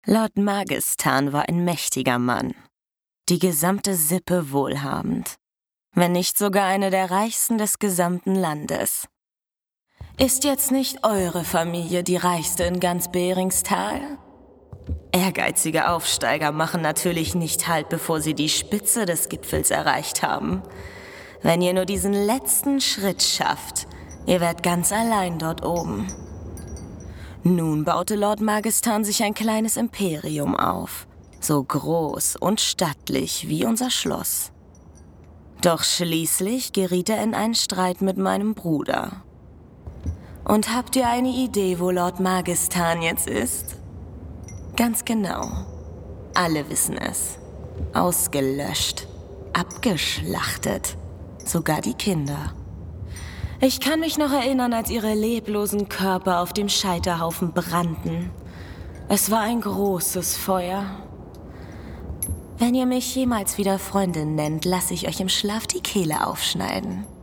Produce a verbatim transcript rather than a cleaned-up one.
Lord Magistan war ein mächtiger Mann, die gesamte Sippe wohlhabend, wenn nicht sogar eine der reichsten des gesamten Landes. Ist jetzt nicht eure Familie die reichste in ganz Beringstal? Ehrgeizige Aufsteiger machen natürlich nicht Halt, bevor sie die Spitze des Gipfels erreicht haben. Wenn ihr nur diesen letzten Schritt schafft, ihr werdet ganz allein dort oben. Nun baute Lord Magistan sich ein kleines Imperium auf, so groß und stattlich wie unser Schloss. Doch schließlich geriet er in einen Streit mit meinem Bruder. Und habt ihr eine Idee, wo Lord Magistan jetzt ist? Ganz genau. Alle wissen es. Ausgelöscht, abgeschlachtet, sogar die Kinder. Ich kann mich noch erinnern, als ihre leblosen Körper auf dem Scheiterhaufen brannten. Es war ein großes Feuer. Wenn ihr mich jemals wieder Freundin nennt, lasse ich euch im Schlaf die Kehle aufschneiden.